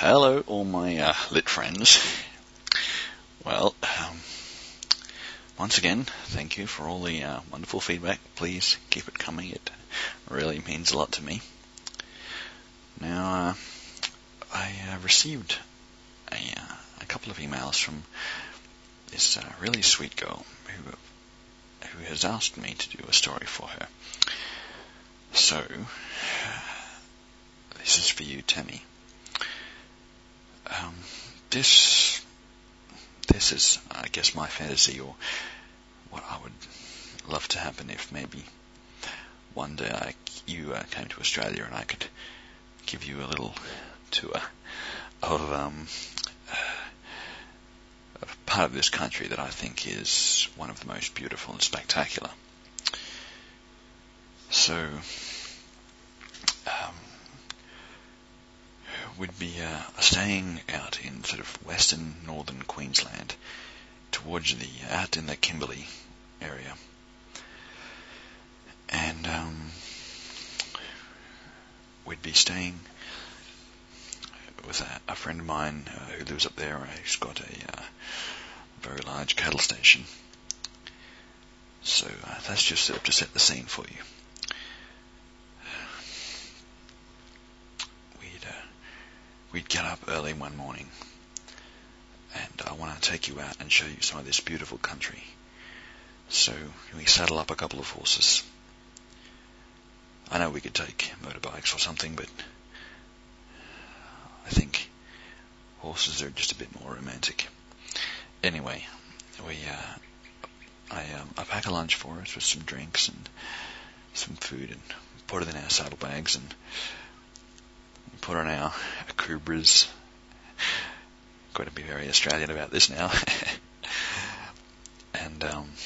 Hello, all my lit friends. Well, once again, thank you for all the wonderful feedback. Please keep it coming. It really means a lot to me. Now, I received a couple of emails from this really sweet girl who has asked me to do a story for her. So, this is for you, Tammy. This is, I guess, my fantasy, or what I would love to happen if maybe one day you came to Australia and I could give you a little tour of part of this country that I think is one of the most beautiful and spectacular. So, we'd be staying out in sort of western northern Queensland, towards out in the Kimberley area, and we'd be staying with a friend of mine who lives up there, who's got a very large cattle station. So that's just sort of to set the scene for you. We'd get up early one morning, and I want to take you out and show you some of this beautiful country. So we saddle up a couple of horses. I know we could take motorbikes or something, but I think horses are just a bit more romantic. Anyway, I pack a lunch for us with some drinks and some food, and put it in our saddlebags, and put on our Akubras. Got to be very Australian about this now. And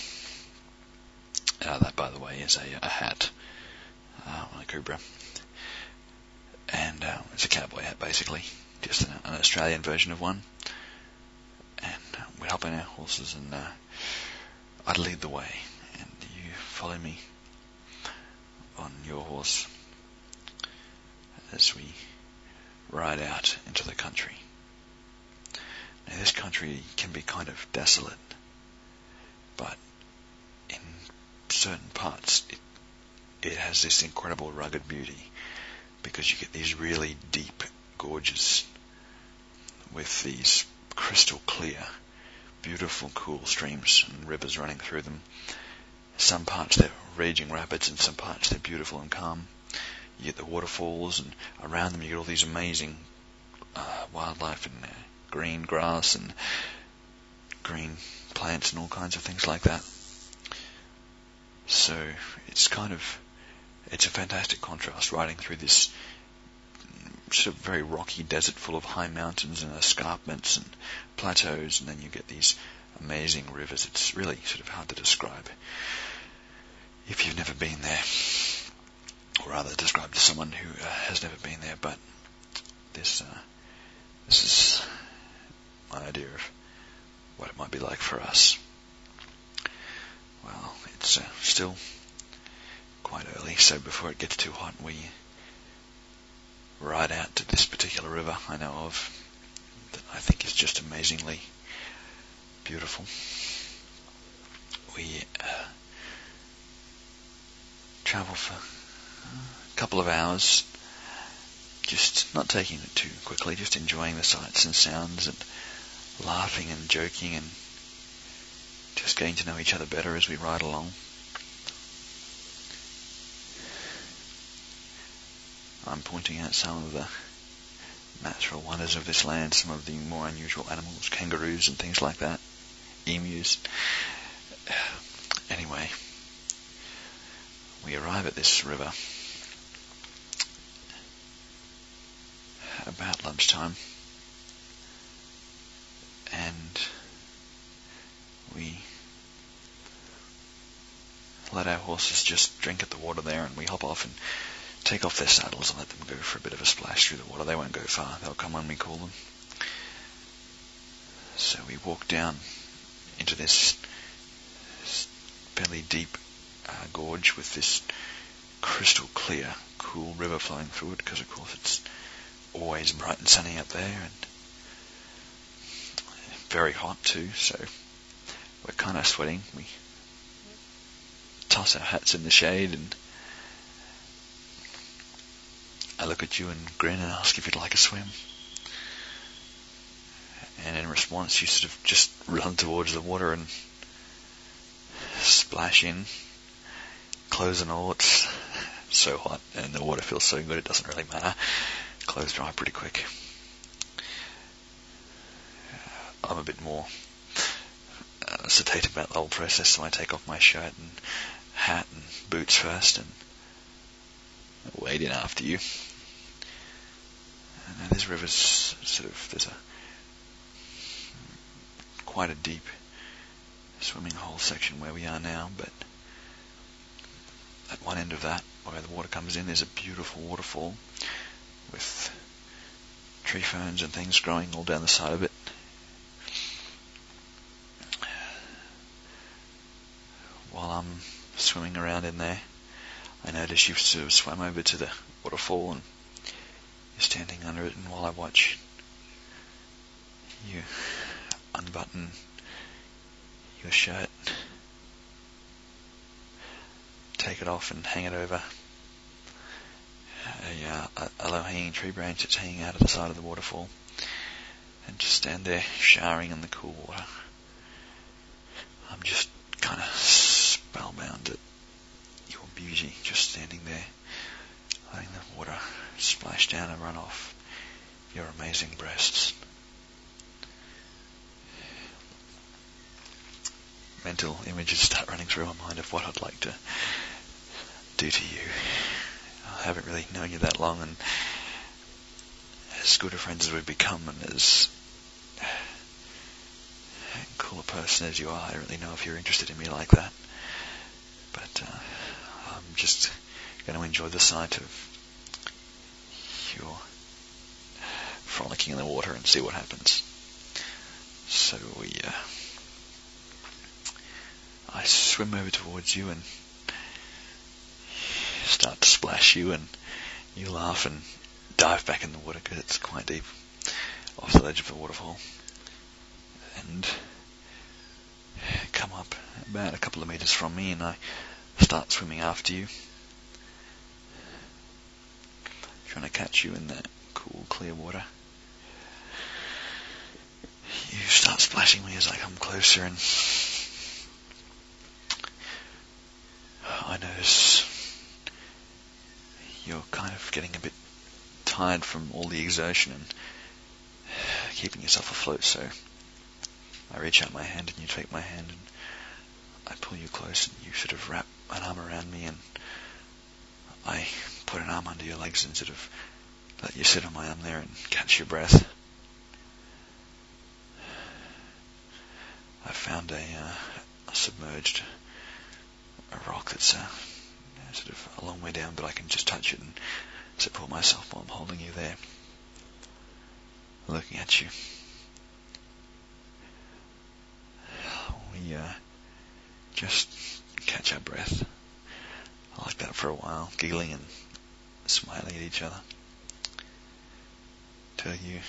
that, by the way, is a hat, an Akubra, and it's a cowboy hat, basically, just an Australian version of one. And we'd hop on our horses, and I'd lead the way, and you follow me on your horse as we ride out into the country. Now, this country can be kind of desolate, but in certain parts it has this incredible rugged beauty, because you get these really deep gorges with these crystal clear, beautiful, cool streams and rivers running through them. Some parts they're raging rapids, and some parts they're beautiful and calm. You get the waterfalls, and around them you get all these amazing wildlife and green grass and green plants and all kinds of things like that. So it's a fantastic contrast riding through this sort of very rocky desert full of high mountains and escarpments and plateaus, and then you get these amazing rivers. It's really sort of hard to describe if you've never been there, or rather describe to someone who has never been there. But this is my idea of what it might be like for us. Well, it's still quite early, so before it gets too hot, we ride out to this particular river I know of that I think is just amazingly beautiful. We travel for a couple of hours, just not taking it too quickly, just enjoying the sights and sounds, and laughing and joking, and just getting to know each other better as we ride along. I'm pointing out some of the natural wonders of this land, some of the more unusual animals, kangaroos and things like that, emus. Anyway, we arrive at this river about lunchtime, and we let our horses just drink at the water there, and we hop off and take off their saddles and let them go for a bit of a splash through the water. They won't go far. They'll come when we call them. So we walk down into this fairly deep gorge with this crystal clear, cool river flowing through it, because of course it's always bright and sunny up there, and very hot too, so we're kind of sweating. We toss our hats in the shade, and I look at you and grin and ask if you'd like a swim. And in response, you sort of just run towards the water and splash in, clothes and all. It's so hot, and the water feels so good, it doesn't really matter. Clothes dry pretty quick. I'm a bit more sedate about the whole process, so I take off my shirt and hat and boots first and wade in after you. And this river's sort of, there's quite a deep swimming hole section where we are now, but at one end of that, where the water comes in, there's a beautiful waterfall with tree ferns and things growing all down the side of it. While I'm swimming around in there, I notice you've sort of swam over to the waterfall and you're standing under it, and while I watch, you unbutton your shirt, take it off and hang it over a low-hanging tree branch that's hanging out of the side of the waterfall, and just stand there showering in the cool water. I'm just kind of spellbound at your beauty, just standing there, letting the water splash down and run off your amazing breasts. Mental images start running through my mind of what I'd like to do to you. I haven't really known you that long, and as good of friends as we've become, and as cool a person as you are, I don't really know if you're interested in me like that. But I'm just going to enjoy the sight of your frolicking in the water and see what happens. So I swim over towards you and start to splash you, and you laugh and dive back in the water because it's quite deep off the edge of the waterfall, and come up about a couple of meters from me, and I start swimming after you, trying to catch you in that cool, clear water. You start splashing me as I come closer, and I notice you're kind of getting a bit tired from all the exertion and keeping yourself afloat, so I reach out my hand and you take my hand and I pull you close and you sort of wrap an arm around me, and I put an arm under your legs and sort of let you sit on my arm there and catch your breath. I found a submerged rock that's sort of a long way down, but I can just touch it and support myself while I'm holding you there, looking at you. We just catch our breath like that for a while, giggling and smiling at each other, till you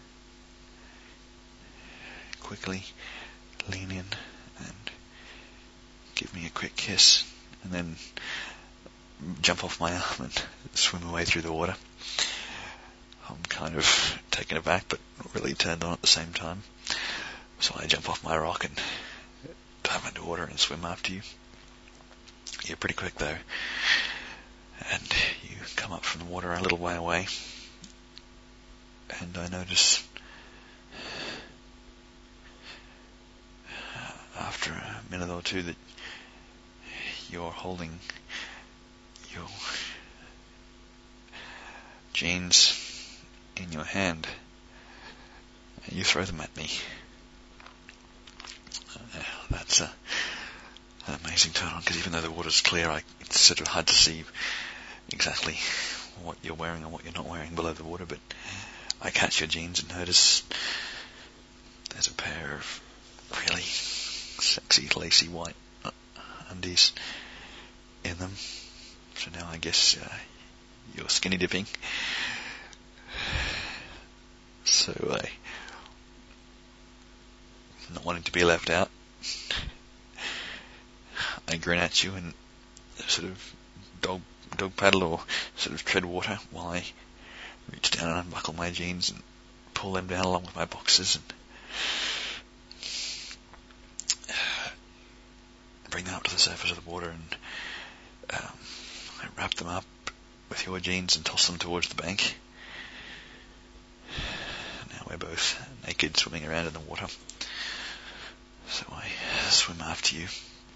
quickly lean in and give me a quick kiss, and then jump off my arm and swim away through the water. I'm kind of taken aback, but really turned on at the same time. So I jump off my rock and dive into water and swim after you. You're pretty quick though, and you come up from the water a little way away, and I notice after a minute or two that you're holding your jeans in your hand, and you throw them at me. That's an amazing turn on, because even though the water's clear, it's sort of hard to see exactly what you're wearing and what you're not wearing below the water, but I catch your jeans and notice there's a pair of really sexy, lacy white undies in them. So now I guess you're skinny dipping. So not wanting to be left out, I grin at you and sort of dog paddle or sort of tread water while I reach down and unbuckle my jeans and pull them down along with my boxes and bring them up to the surface of the water, and I wrap them up with your jeans and toss them towards the bank. Now we're both naked, swimming around in the water. So I swim after you.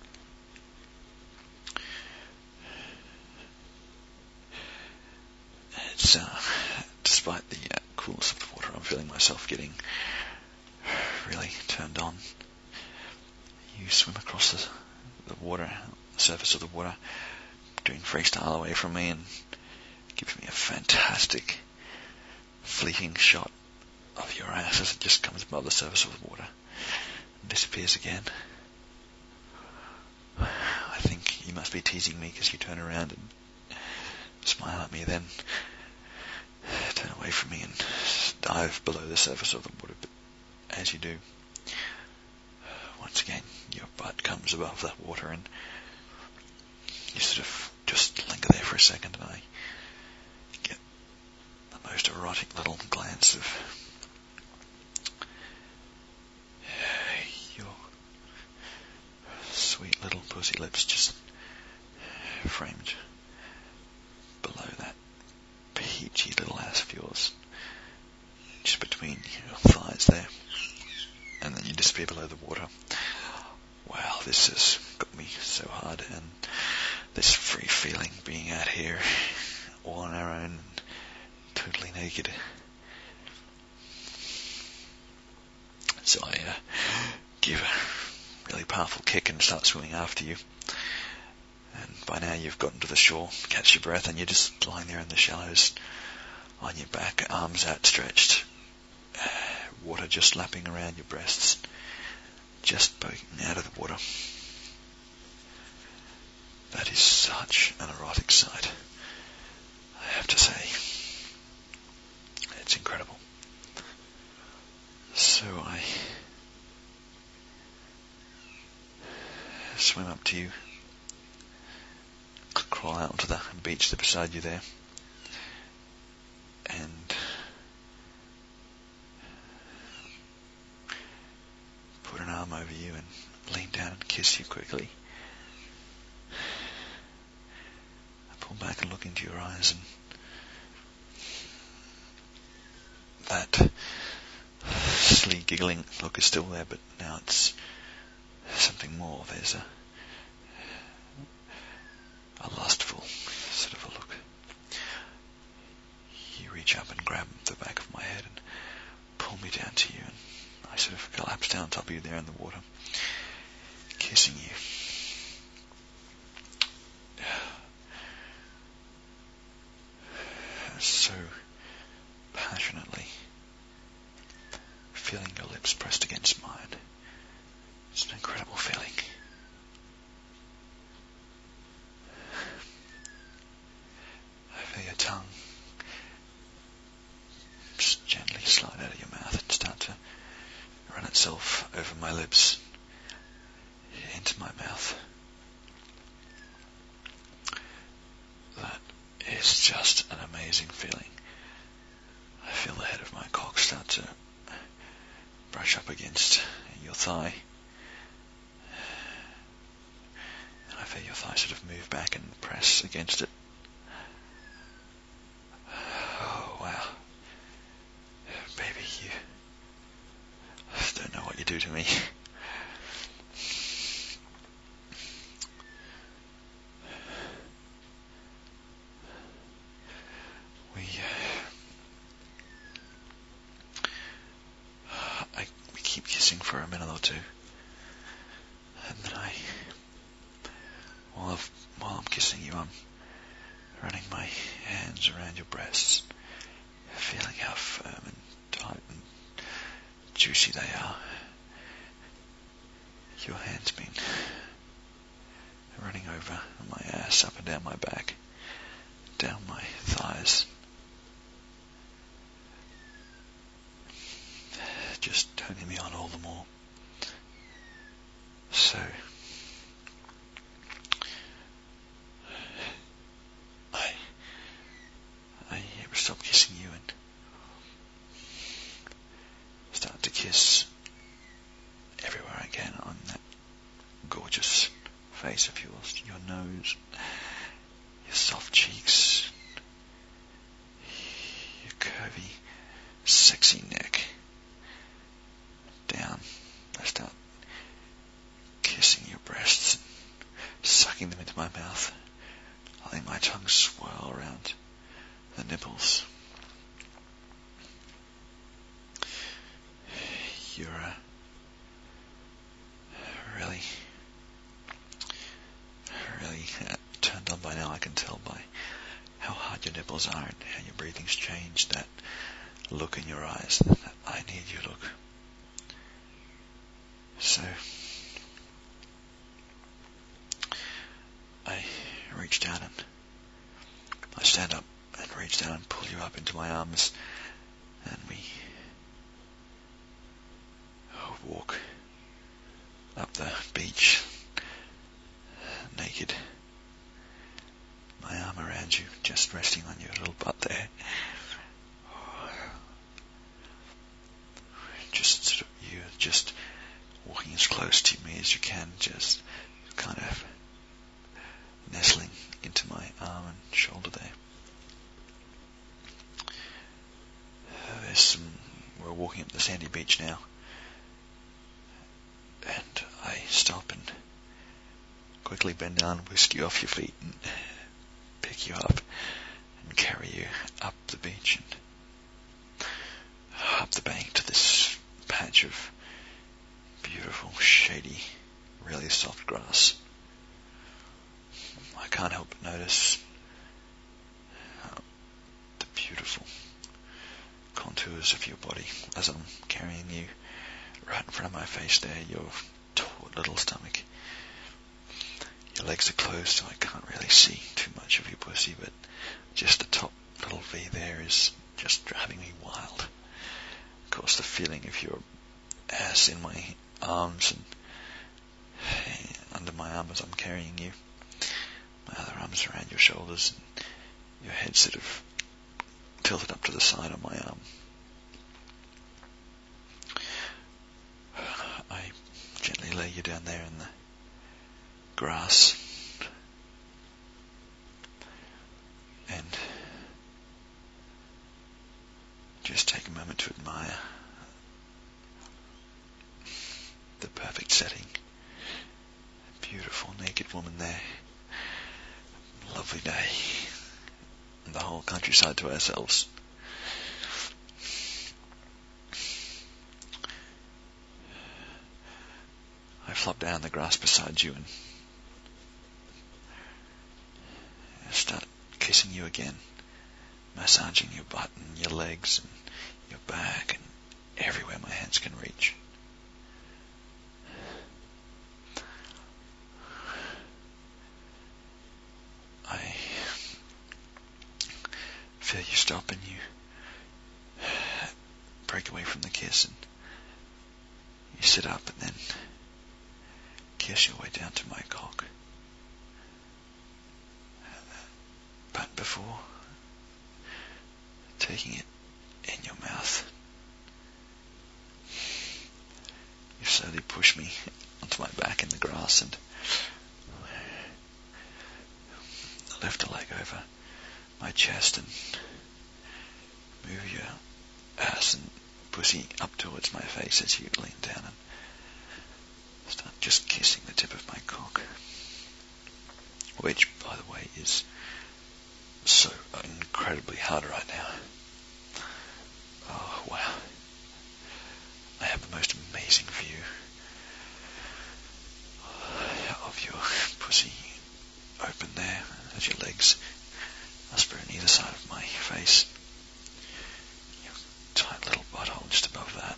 It's despite the coolness of the water, I'm feeling myself getting really turned on. You swim across the water, the surface of the water, doing freestyle away from me, and gives me a fantastic fleeting shot of your ass as it just comes above the surface of the water and disappears again. I think you must be teasing me because you turn around and smile at me, then turn away from me and dive below the surface of the water. But as you do, once again, your butt comes above that water and you sort of just linger there for a second, and I get the most erotic little glance of your sweet little pussy lips just framed below that peachy little ass of yours, just between your thighs there, and then you disappear below the water. Wow, this has got me so hard, and this free feeling being out here all on our own, totally naked. So I give a really powerful kick and start swimming after you. And by now you've gotten to the shore, catch your breath, and you're just lying there in the shallows on your back, arms outstretched, water just lapping around your breasts, just poking out of the water. That is such an erotic sight, I have to say. It's incredible. So I swim up to you, crawl out onto the beach that's beside you there, and put an arm over you and lean down and kiss you quickly. I pull back and look into your eyes, and that silly giggling look is still there, but now it's something more. There's a lustful sort of a look. You reach up and grab the back of my head and pull me down to you, and I sort of collapse down on top of you there in the water, kissing you. So passionately, feeling your lips pressed against mine. It's an incredible feeling. I feel your tongue just gently slide out of your mouth and start to run itself over my lips into my mouth. That is just an amazing feeling. I feel the head of my cock start to brush up against your thigh, and I feel your thigh sort of move back and press against it. Oh wow, baby, you don't know what you do to me. We keep kissing for a minute or two, and then while I'm kissing you, I'm running my hands around your breasts, feeling how firm and tight and juicy they are. Your hands been running over my ass, up and down my back, down my thighs. just turning me on all the more. So I stop kissing you and start to kiss everywhere I can on that gorgeous face of yours, your nose, your soft cheeks, your curvy, sexy neck. Down, I start kissing your breasts and sucking them into my mouth, letting my tongue swirl around the nipples. You're really turned on by now. I can tell by how hard your nipples are and how your breathing's changed, that look in your eyes, that I need you look. So I reach down and I stand up and reach down and pull you up into my arms, and we walk up the beach naked, my arm around you, just resting on your little butt there. Just walking as close to me as you can, just kind of nestling into my arm and shoulder there. We're walking up the sandy beach now, and I stop and quickly bend down, whisk you off your feet, and pick you up and carry you up the beach and up the bank to this patch of beautiful, shady, really soft grass. I can't help but notice the beautiful contours of your body as I'm carrying you right in front of my face there, your taut little stomach. Your legs are closed, so I can't really see too much of your pussy, but just the top little V there is just driving me wild. Of course, the feeling of your ass in my arms and under my arm as I'm carrying you, my other arms around your shoulders, and your head sort of tilted up to the side of my arm. I gently lay you down there in the grass and just take a moment to admire the perfect setting. A beautiful naked woman there, lovely day, and the whole countryside to ourselves. I flop down the grass beside you and start kissing you again, massaging your butt and your legs and your back and everywhere my hands can reach. I feel you stop and you break away from the kiss and you sit up and then kiss your way down to my cock. But before taking it in your mouth, you slowly push me onto my back in the grass and lift a leg over my chest and move your ass and pussy up towards my face as you lean down and start just kissing the tip of my cock, which, by the way, is so incredibly hard right now. Oh, wow. I have the most amazing view of your pussy open there as your legs are spread on either side of my face. Your tight little butthole just above that.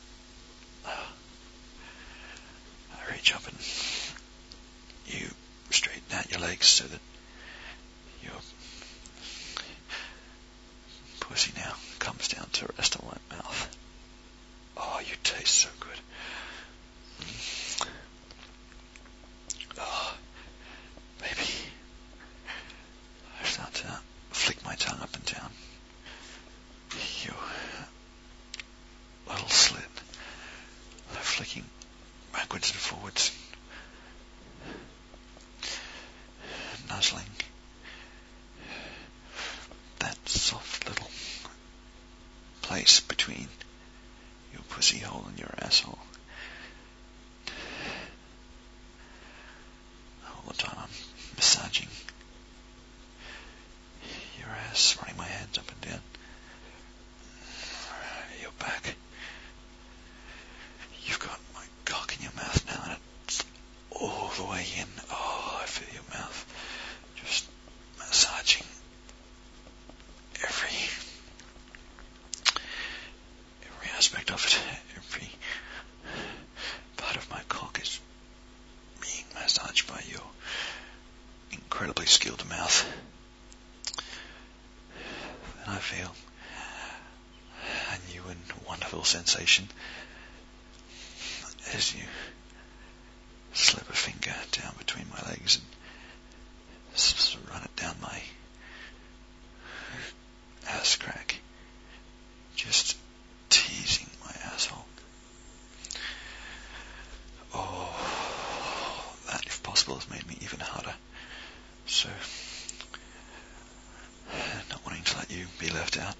I reach up and you straighten out your legs so that your pussy now comes down to rest on my mouth. Oh, you taste between your pussy hole and your asshole. All the time I'm massaging your ass, running my hands up and down your back. You've got my cock in your mouth now, and it's all the way in. Oh, I feel your mouth just massaging every aspect of it. Every part of my cock is being massaged by your incredibly skilled mouth. And I feel a new and wonderful sensation as you slip a finger down between my legs and run it down my ass crack, just teasing my asshole. Oh, that, if possible, has made me even harder. So, not wanting to let you be left out,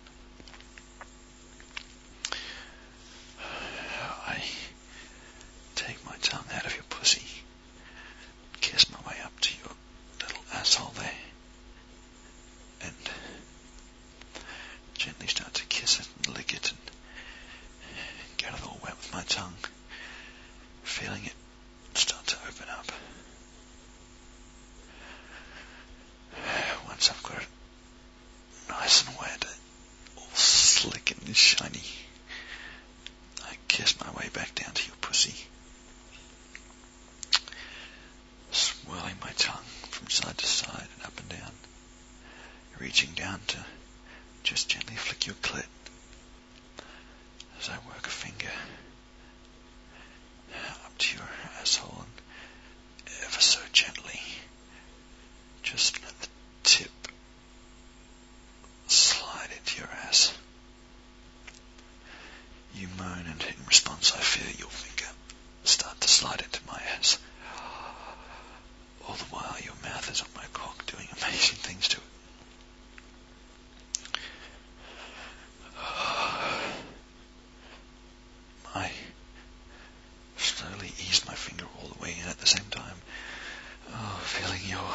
I take my tongue out of your pussy, kiss my way up to your little asshole there, and gently start to kiss it and lick it and get it all wet with my tongue, feeling it start to open up. Once I've got it nice and wet, all slick and shiny, I kiss my way back down to your pussy, swirling my tongue from side to side and up and down, reaching down to just gently flick your clit as I work a finger up to your asshole and ever so gently, just let the tip slide into your ass. You moan, and in response I feel your finger start to slide into my ass. All the while your mouth is on my cock doing amazing things to it. I slowly ease my finger all the way in at the same time. Oh, feeling your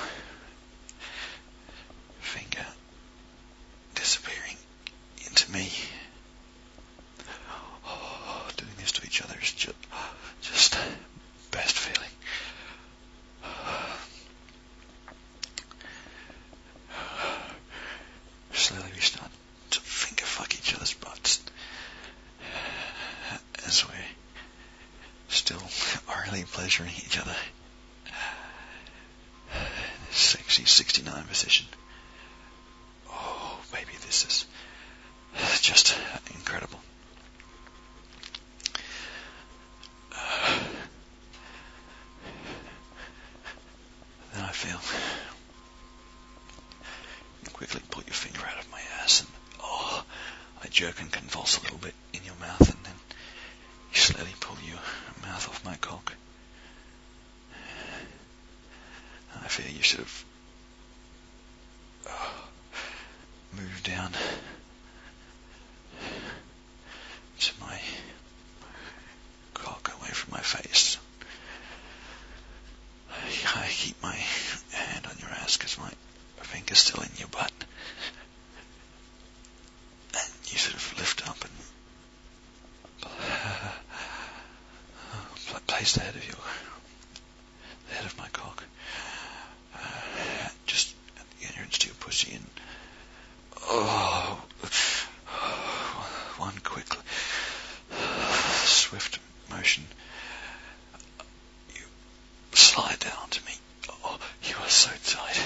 finger disappearing into me. Oh, doing this to each other is just best feeling. Slowly we start to finger fuck each other's butts as we're still orally pleasuring each other. Sexy 69 position. Oh, baby, this is just incredible. Then I feel you quickly pull your finger out of my ass, and I jerk and convulse a little bit in your mouth, and then you slowly pull your mouth off my cock. And I feel you sort of move down to my cock away from my face. I keep my hand on your ass because my finger's still in your butt. And you sort of lift up and place the head of my cock just at the entrance to your pussy, and one quick swift motion, you slide down to me. Oh, you are so tight.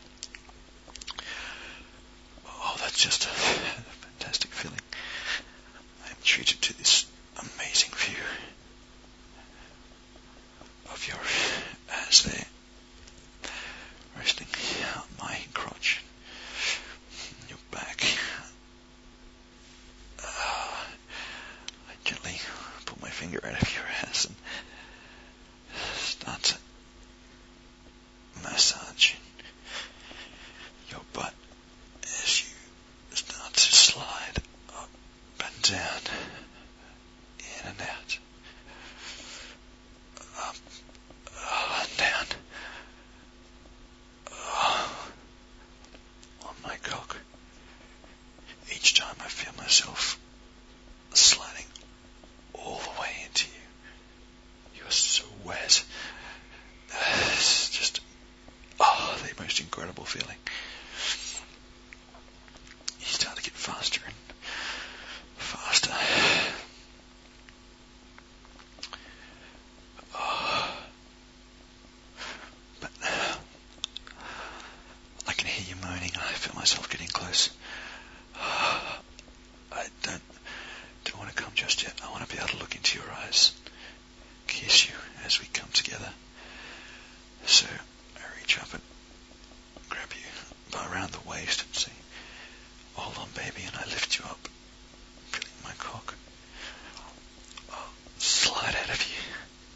Oh, that's just a fantastic feeling. I am treated to this amazing view of your ass there, resting on my crotch, your back. I gently pull my finger out of your ass and start to massage your butt as you start to slide up and down just yet. I want to be able to look into your eyes, kiss you as we come together. So I reach up and grab you around the waist and say, hold on, baby, and I lift you up, feeling my cock slide out of you.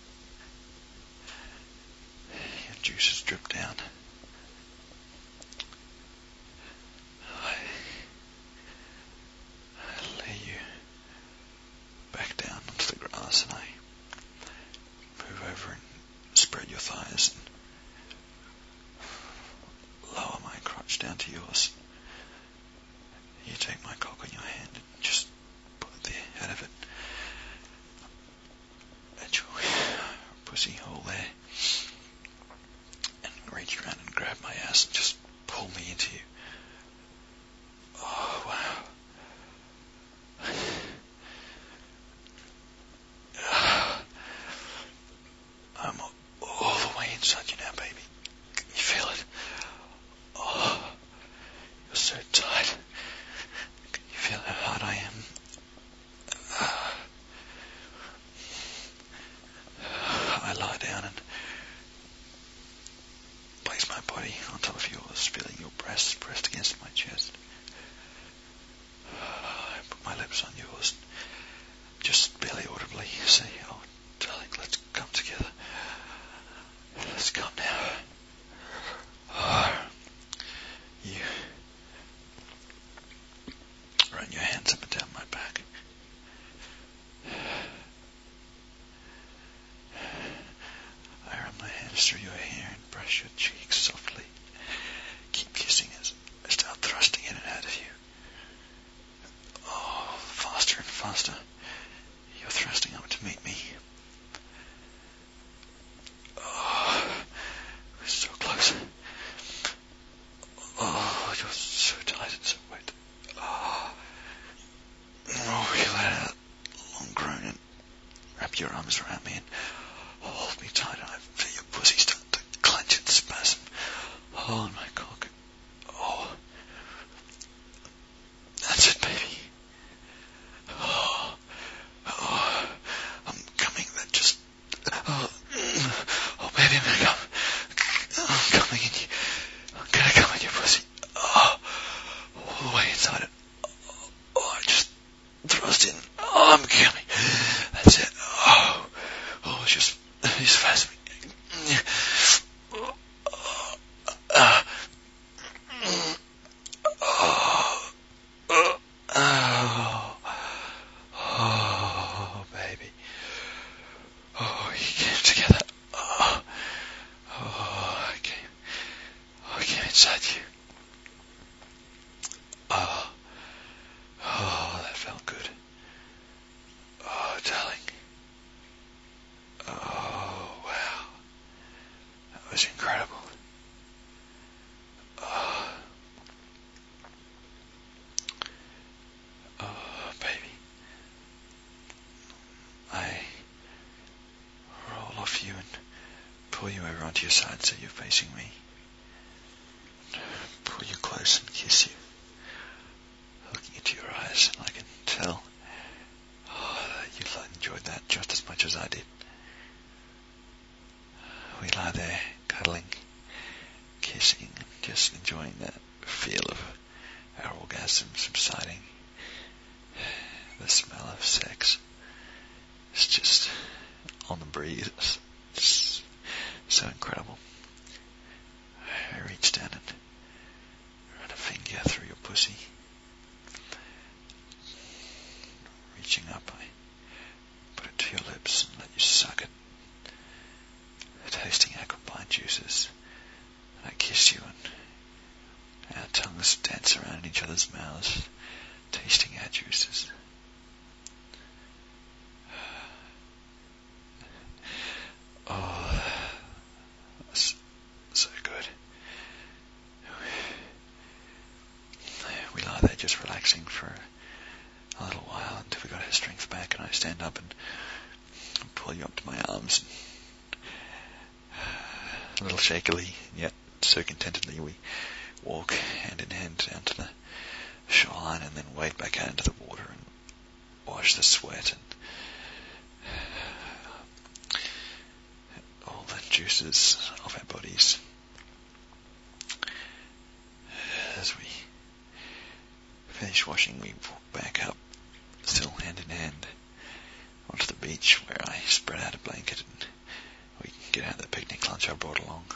Your juices drip down. I lay you back down onto the grass, and I move over and spread your thighs and lower my crotch down to yours. You take my cock in your hand and just put it there, out of it, at your pussy hole there, and reach around and grab my ass and just pull me into you. Oh, wow. I'm all the way inside you now, baby. Can you feel it? Oh, you're so tight. Can you feel how hard I am? I lie down and place my body on top of yours, feeling your breasts pressed against my chest. I put my lips on yours, just barely audibly say, oh, darling, let's come together. Let's come now. You run your hands up and down my back. I run my hands through your hair and brush your cheeks softly. Keep kissing as I start thrusting in and out of you. Oh, faster and faster. You're thrusting up to meet me. Oh, we're so close. Oh, you're so tight and so wet. Oh, you let out a long groan and wrap your arms around me and hold me tight, and I feel your pussy start to clench and spasm. Oh, my cock. Oh, that's it, baby. Oh, I'm coming. That just. Oh, baby, I'm gonna come. I'm coming in you. I'm gonna come in your pussy. Oh, all the way inside it. Oh, I just thrust in. Oh, I'm coming. That's it. Oh, it's just spasming. Oh, baby. Oh, you came together. Oh, I came inside you. Oh, that felt good. Oh, darling. Oh, wow. That was incredible. Oh, baby. I roll off you and pull you over onto your side so you're facing me. Pull you close and kiss you, looking into your eyes, and I can tell that you enjoyed that just as much as I did. We lie there, cuddling, kissing, and just enjoying that feel of our orgasm subsiding. The smell of sex is just on the breeze. It's so incredible. I reach down and run a finger through your pussy. Reaching up, I put it to your lips and let you suck it, tasting our combined juices. I kiss you and our tongues dance around in each other's mouths, tasting our juices. Oh, that's so good. We lie there just relaxing for a little while until we got our strength back, and I stand up and pull you up to my arms. A little shakily, yet so contentedly, we walk hand in hand down to the shoreline and then wade back out into the water and wash the sweat and all the juices of our bodies. As we finish washing, we walk back up, still hand in hand, onto the beach where I spread out a blanket and we get out the picnic lunch I brought along.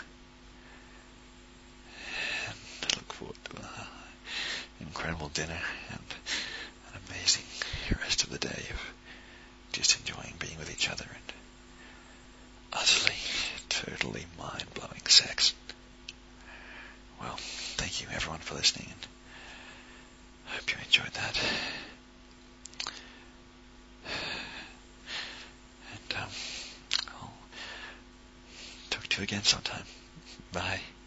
And look forward to an incredible dinner and an amazing rest of the day of just enjoying being with each other and utterly, totally mind-blowing sex. Well, thank you everyone for listening, and I hope you enjoyed that. And I'll talk to you again sometime. Bye.